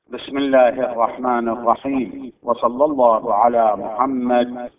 بسم الله الرحمن الرحيم، وصلى الله على محمد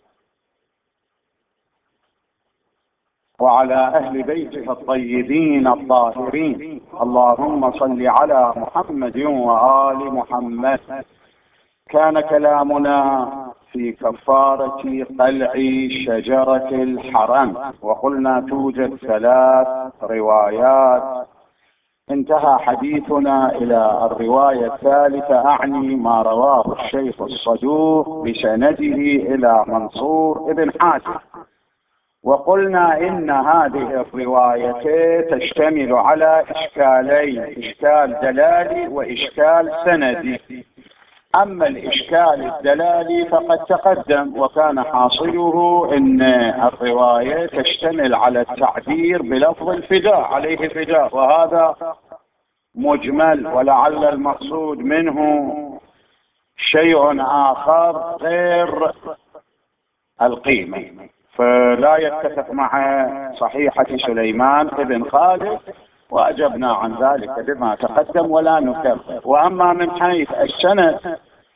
وعلى أهل بيته الطيبين الطاهرين. اللهم صل على محمد وآل محمد. كان كلامنا في كفارة قلع شجرة الحرم، وقلنا توجد 3 روايات. انتهى حديثنا إلى الرواية الثالثة، أعني ما رواه الشيخ الصدوق بسنده إلى منصور بن حاتم. وقلنا إن هذه الروايتين تشتمل على إشكالين: إشكال دلالي وإشكال سندي. أما الإشكال الدلالي فقد تقدم، وكان حاصله إن الرواية تشتمل على التعبير بلفظ الفداء، عليه فداء، وهذا مجمل، ولعل المقصود منه شيء آخر غير القيمة، فلا يتفق مع صحيحة سليمان بن خالد، وأجبنا عن ذلك بما تقدم ولا نكرر. وأما من حيث السند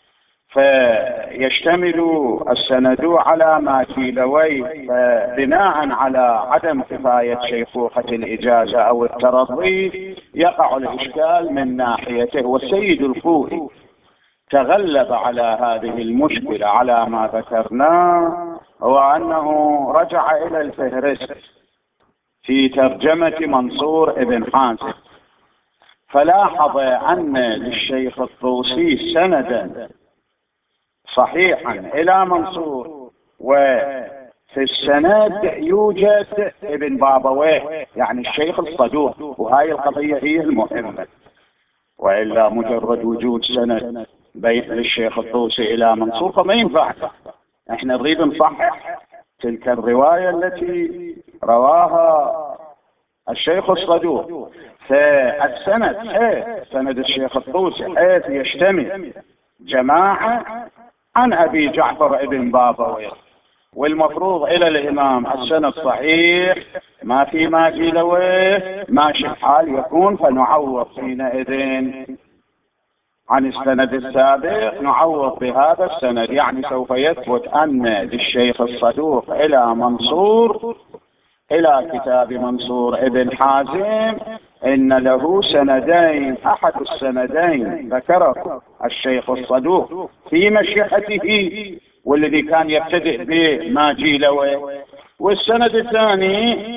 فيشتمل السند على ما كيلويه، فبناء على عدم كفاية شيخوخة الإجازة أو الترضي يقع الإشكال من ناحيته. والسيد الخوئي تغلب على هذه المشكلة على ما ذكرناه، وأنه رجع إلى الفهرست في ترجمة منصور بن حاتم، فلاحظ أن للشيخ الطوسي سندا صحيحا إلى منصور، وفي السند يوجد ابن بابويه يعني الشيخ الصدوق، وهاي القضية هي المهمة، وإلا مجرد وجود سند بين الشيخ الطوسي إلى منصور فما ينفع. احنا نريد نصحح تلك الرواية التي رواها الشيخ الصدوق. فالسند سند الشيخ الطوسي حيث يشتمل جماعة عن أبي جعفر ابن بابويه، والمفروض إلى الإمام السند صحيح ما في ما كيلويه ماشي الحال يكون، فنعوض حينئذ عن السند السابق، نعوض بهذا السند، يعني سوف يثبت أن للشيخ الصدوق إلى منصور إلى كتاب منصور ابن حازم إن له سندين. أحد السندين ذكره الشيخ الصدوق في مشيخته والذي كان يبتدئ بما جيلوه، والسند الثاني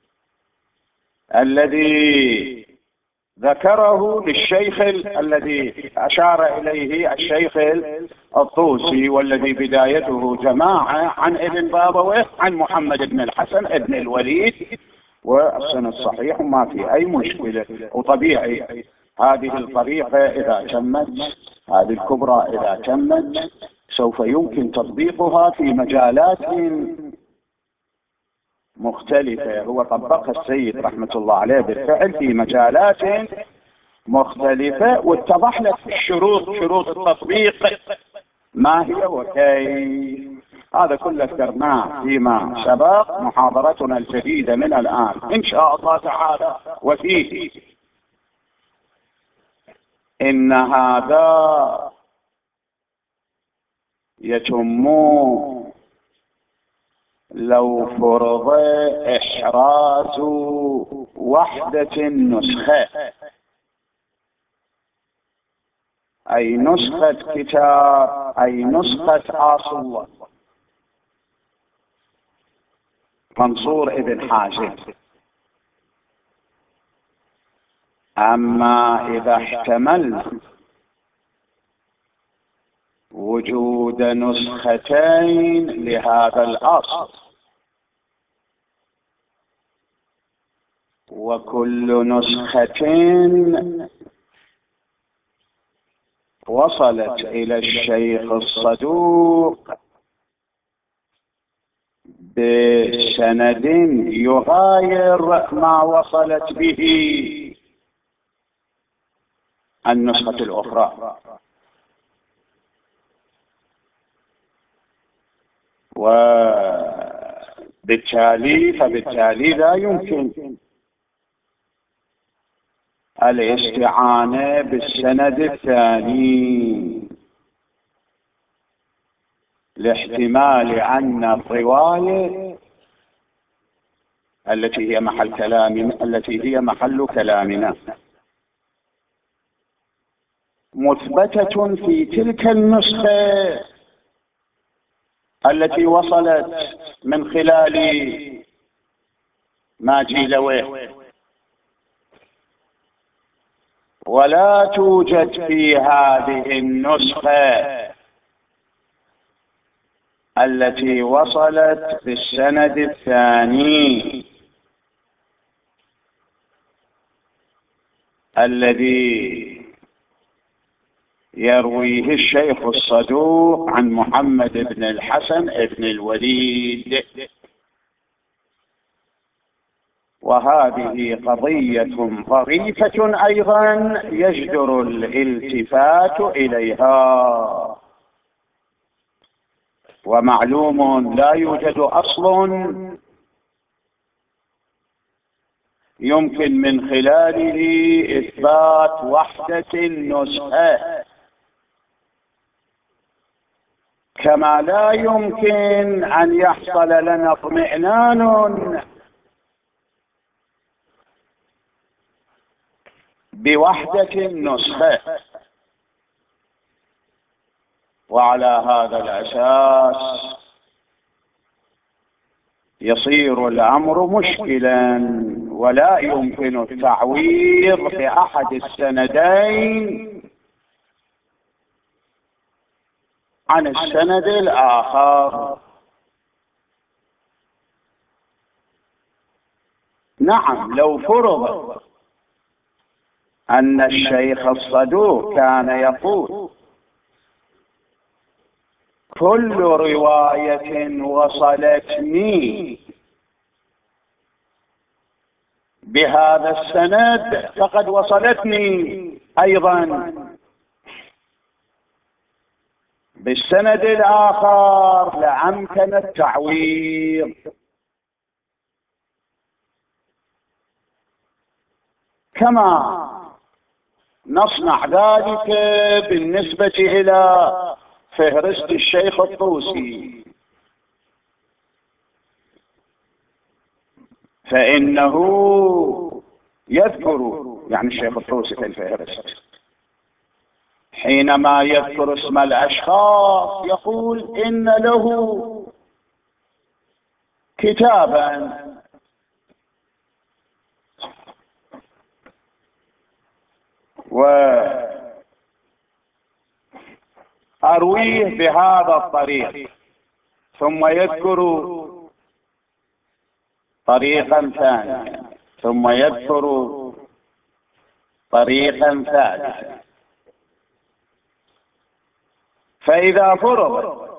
الذي ذكره للشيخ الذي أشار إليه الشيخ الطوسي، والذي بدايته جماعة عن ابن بابويه عن محمد بن الحسن ابن الوليد، والسند صحيح وما في أي مشكلة. وطبيعي هذه الطريقة إذا تمت، هذه الكبرى إذا تمت، سوف يمكن تطبيقها في مجالات مختلفة. هو طبقها السيد رحمة الله عليه بالفعل في مجالات مختلفة، واتضح لك شروط التطبيق ما هي وكيف. هذا كله ذكرناه فيما سبق، محاضرتنا الجديدة من الآن إن شاء الله تعالى. وفيه إن هذا يتم لو فرض إحراز وحدة النسخة، أي نسخة كتاب، أي نسخة أصل منصور ابن حازم. أما إذا احتمل وجود نسختين لهذا الأصل، وكل نسخة وصلت إلى الشيخ الصدوق بسند يغاير ما وصلت به النسخة الأخرى، فبالتالي لا يمكن الاستعانة بالسند الثاني لاحتمال أن الرواية التي هي محل كلامنا مثبتة في تلك النسخة التي وصلت من خلال ماجيلويه، ولا توجد في هذه النسخة التي وصلت بالسند الثاني الذي يرويه الشيخ الصدوق عن محمد بن الحسن بن الوليد. وهذه قضية ظريفة أيضا يجدر الالتفات إليها. ومعلوم لا يوجد أصل يمكن من خلاله إثبات وحدة النسخة، كما لا يمكن أن يحصل لنا اطمئنان بوحدة النسخة. وعلى هذا الأساس يصير الأمر مشكلا، ولا يمكن التعويض بأحد السندين عن السند الآخر. نعم، لو فرض أن الشيخ الصدوق كان يقول كل رواية وصلتني بهذا السند فقد وصلتني أيضا بالسند الآخر لأمكن التعويض. كما نصنع ذلك بالنسبة إلى فهرست الشيخ الطوسي، فإنه يذكر يعني الشيخ الطوسي في الفهرست حينما يذكر اسم الأشخاص يقول إن له كتابا وأرويه بهذا الطريق، ثم يذكر طريقا ثانيا، ثم يذكر طريقا ثالثا. فإذا فرض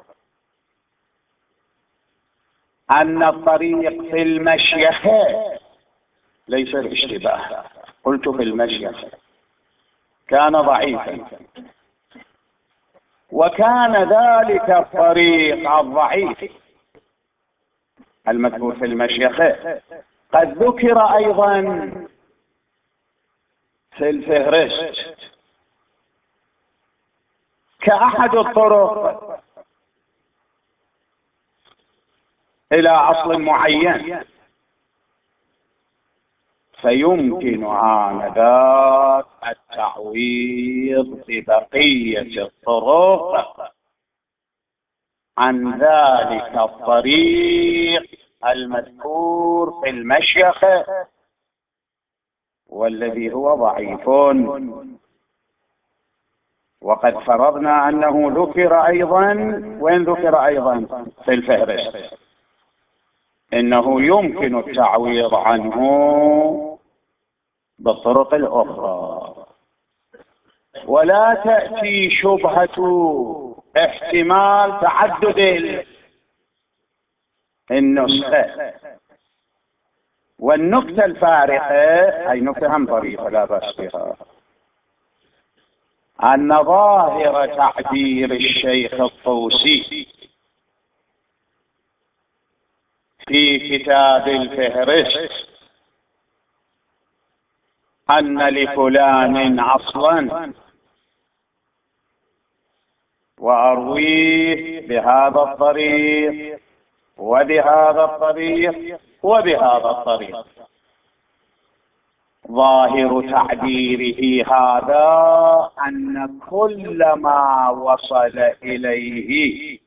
أن الطريق في المشيخة ليس الاشتباه، قلت في المشيخة، كان ضعيفا، وكان ذلك الطريق الضعيف المذكور في المشيخة قد ذكر أيضا في الفهرست كأحد الطرق إلى أصل معين، فيمكن آنذاك التعويض ببقية الطرق عن ذلك الطريق المذكور في المشيخة والذي هو ضعيف. وقد فرضنا أنه ذكر أيضا، وين ذكر أيضا؟ في الفهرست، إنه يمكن التعويض عنه بالطرق الأخرى. ولا تأتي شبهة احتمال تعدد النسخة. والنقطة الفارقة، أي نقطة هم ظريفة لا بأس بها، أن ظاهر تعبير الشيخ الطوسي في كتاب الفهرست أن لفلان أصلا وأرويه بهذا الطريق وبهذا الطريق وبهذا الطريق. ظاهر تعبيره هذا أن كل ما وصل إليه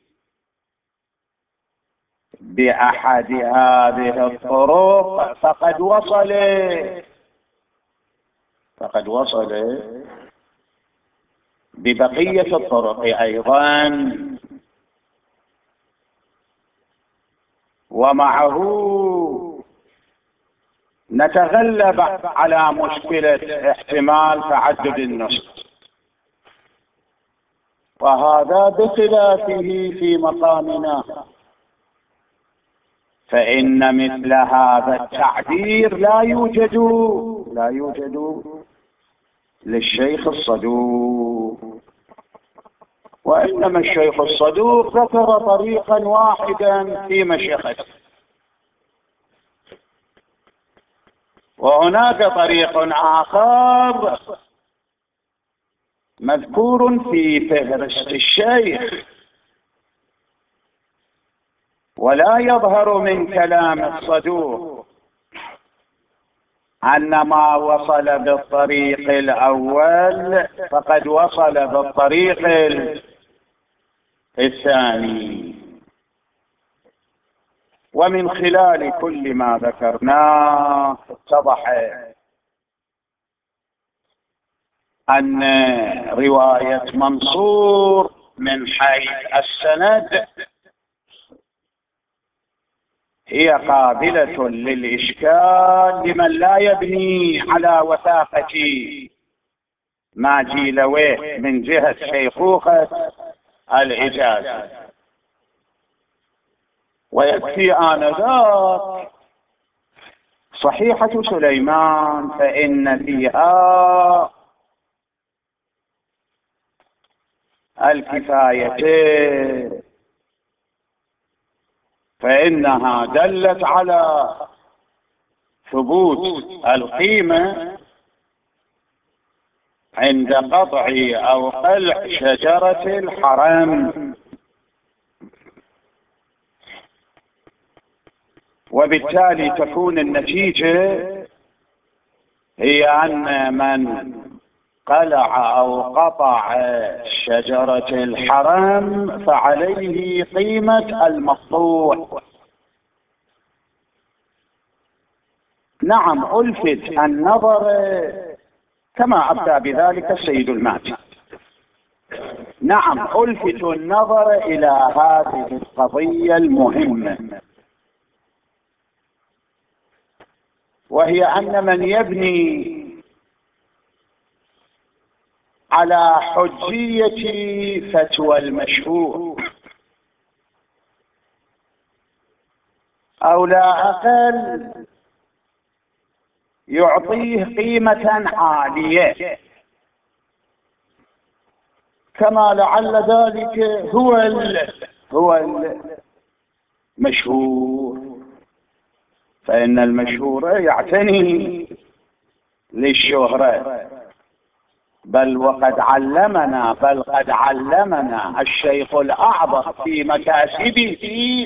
بأحد هذه الطرق فقد وصل ببقية الطرق أيضا. ومعه نتغلب على مشكلة احتمال تعدد النسخ، وهذا بخلافه في مقامنا، فإن مثل هذا التعبير لا يوجد للشيخ الصدوق، وإنما الشيخ الصدوق ذكر طريقا واحدا في مشيخته، وهناك طريق آخر مذكور في فهرست الشيخ، ولا يظهر من كلام الصدوق أن ما وصل بالطريق الأول فقد وصل بالطريق الثاني. ومن خلال كل ما ذكرناه اتضح أن رواية منصور من حيث السند هي قابلة للإشكال لمن لا يبني على وثاقة ما جيلويه من جهة شيخوخة الإجازة، ويكفي آنذاك صحيحة سليمان فإن فيها الكفاية، فإنها دلت على ثبوت القيمة عند قطع أو قلع شجرة الحرم، وبالتالي تكون النتيجة هي أن من قلع أو قطع شجرة الحرم فعليه قيمة المقطوع. نعم، ألفت النظر كما أفتى بذلك السيد المهدي، نعم ألفت النظر إلى هذه القضية المهمة، وهي أن من يبني على حجية فتوى المشهور أو لا أقل يعطيه قيمة عالية، كما لعل ذلك هو المشهور، فإن المشهور يعتني للشهرة، بل قد علمنا الشيخ الأعظم في مكاسبه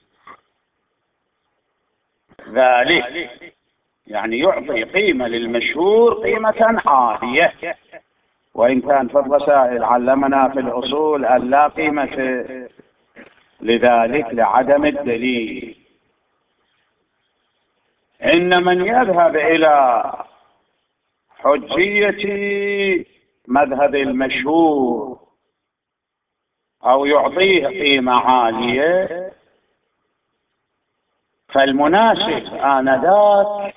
ذلك، يعني يعطي قيمة للمشهور قيمة عالية، وإن كان في الرسائل علمنا في الأصول أن لا قيمة لذلك لعدم الدليل. إن من يذهب إلى حجية مذهب المشهور أو يعطيه قيمة عالية، فالمناسب آنذاك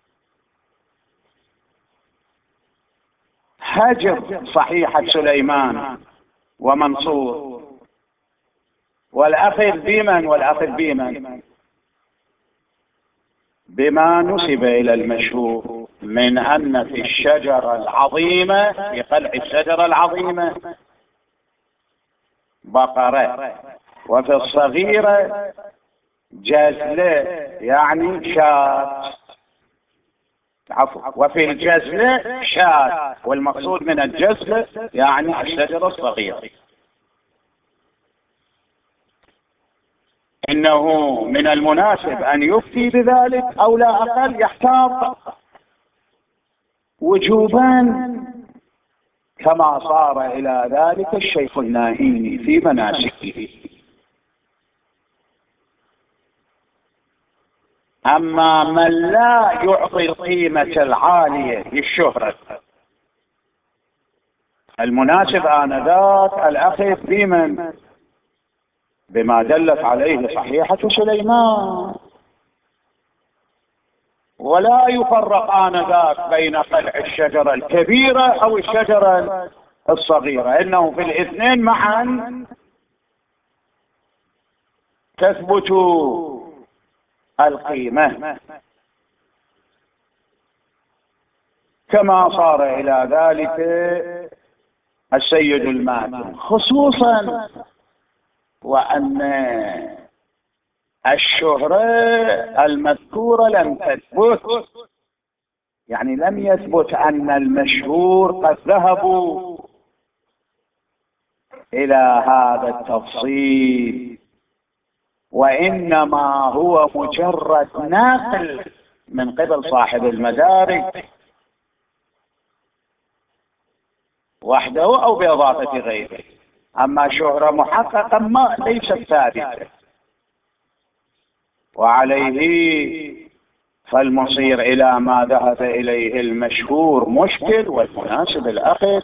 هجر صحيحة سليمان ومنصور والأخذ بما نسب إلى المشهور من أن في الشجرة العظيمة، في قلع الشجرة العظيمة بقرة، وفي الصغيرة جزلة يعني شاة، عفوا، وفي الجزل شاذ، والمقصود من الجزل يعني الشجرة الصغيرة. إنه من المناسب أن يفتي بذلك أو لا أقل يحتاط وجوبا، كما صار إلى ذلك الشيخ الناهيني في مناسكه. أما من لا يعطي القيمة العالية للشهرة، المناسب آنذاك الأخذ بمن؟ بما دلت عليه صحيحة سليمان، ولا يفرق آنذاك بين قلع الشجرة الكبيرة أو الشجرة الصغيرة، إنه في الاثنين معا تثبت القيمة، كما صار إلى ذلك السيد الماتن، خصوصا وأن الشهرة المذكورة لم تثبت، يعني لم يثبت أن المشهور قد ذهبوا إلى هذا التفصيل، وإنما هو مجرد نقل من قبل صاحب المدارك وحده أو بإضافة غيره. أما شهرة محققة ما ليست ثابتة، وعليه فالمصير إلى ما ذهب إليه المشهور مشكل، والمناسب الأخذ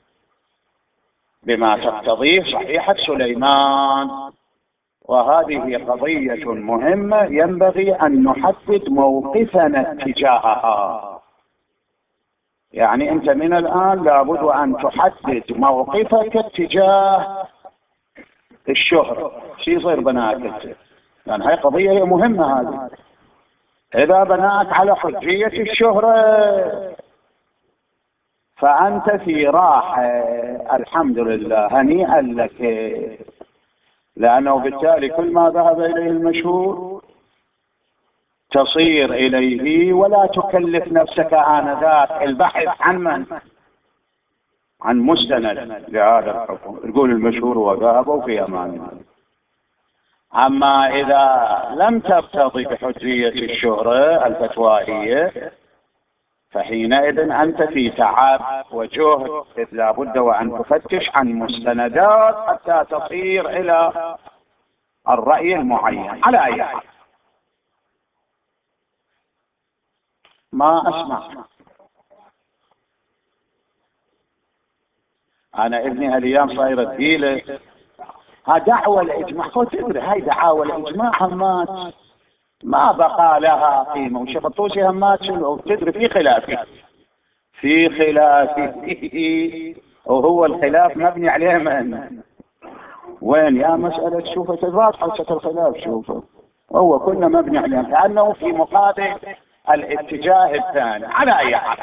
بما تقتضيه صحيحة سليمان. وهذه قضية مهمة ينبغي أن نحدد موقفنا اتجاهها. يعني أنت من الآن لابد أن تحدد موقفك اتجاه الشهرة، شو يصير بناك؟ يعني هاي قضية مهمة هذه. إذا بناك على حجية الشهرة فأنت في راحة، الحمد لله، هنيئا لك، لأنه بالتالي كل ما ذهب إليه المشهور تصير إليه، ولا تكلف نفسك آنذاك البحث عن من؟ عن مستند لهذا الحكم، تقول المشهور وذهبوا في أمان الله. أما إذا لم ترتضي بحجية الشهرة الفتوائية فحينئذ أنت في تعب وجهد، إذ لا بد وأن تفتش عن مستندات حتى تصير إلى الرأي المعين. على أي حال ما أسمع، أنا ابني هالأيام صايرة ثقيلة، دعوة الإجماع، تدري هاي دعاوى الإجماع همات ما بقى لها قيمة، وشيخ الطوسي همات شنو تدري في خلاف، في خلاف وهو الخلاف مبني عليه من وين؟ يا مسألة شوفوا تضاد حصة الخلاف، شوفوا هو كنا مبني عليه كأنه في مقابل الاتجاه الثاني. على أي حال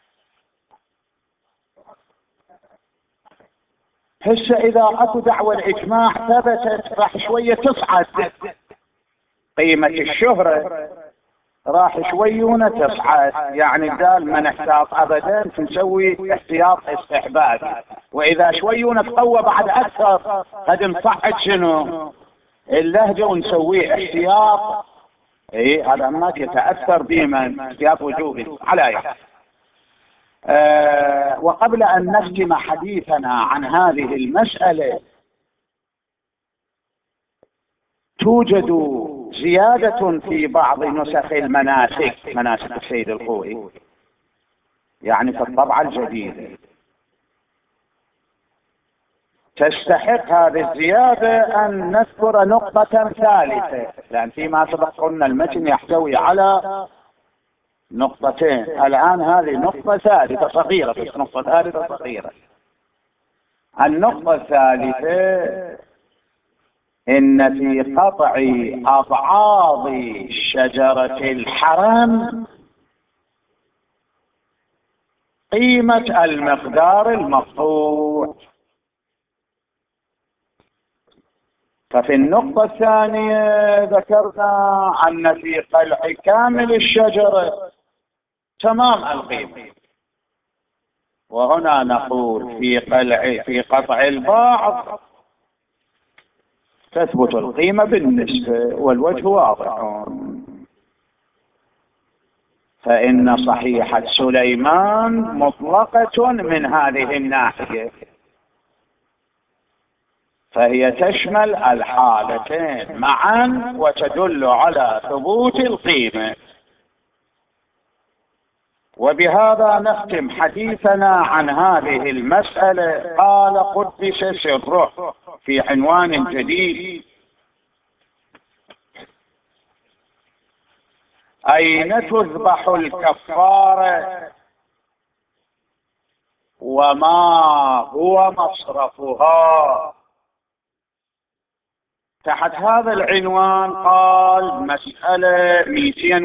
هسه إذا أكو دعوة الإجماع ثبتت راح شوية تصعد قيمة الشهرة، راح شويونة تصعد، يعني قال ما نحتاط أبدا، نسوي احتياط استحبابي، وإذا شويونة تقوى بعد أكثر قد نصعد شنو اللهجة ونسويه احتياط. هذا ما يتأثر بمن احتياط وجوبي. على يعني وقبل أن نختم حديثنا عن هذه المسألة، توجد زيادة في بعض نسخ المناسك، مناسك السيد الخوئي، يعني في الطبعة الجديدة، تستحق هذه الزيادة أن نذكر نقطة ثالثة، لأن فيما سبق قلنا المتن يحتوي على نقطتين، الآن هذه نقطة ثالثة صغيرة، بس نقطة ثالثة صغيرة. النقطة الثالثة إن في قطع أبعاض شجرة الحرم قيمة المقدار المقطوع. ففي النقطة الثانية ذكرنا أن في قلع كامل الشجرة تمام القيمة. وهنا نقول في قطع البعض تثبت القيمة بالنسبة، والوجه واضح. فإن صحيحة سليمان مطلقة من هذه الناحية، فهي تشمل الحالتين معا وتدل على ثبوت القيمة. وبهذا نختم حديثنا عن هذه المسألة. قال قدس سره في عنوان جديد: أين تذبح الكفارة وما هو مصرفها؟ تحت هذا العنوان قال مسألة 200